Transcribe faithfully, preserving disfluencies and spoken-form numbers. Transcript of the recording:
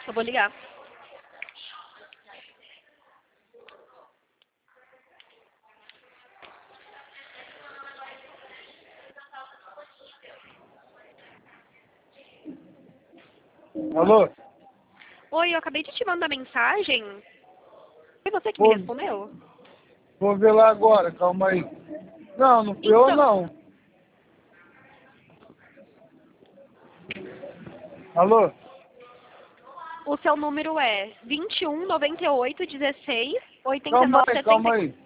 Eu vou ligar. Alô? Oi, eu acabei de te mandar mensagem. Foi você que Vou, me respondeu? vou ver lá agora, calma aí. Não, não fui eu Então, não. Alô? o seu número é vinte e um, noventa e oito, dezesseis, oitenta e Calma nove, aí, setenta. calma aí.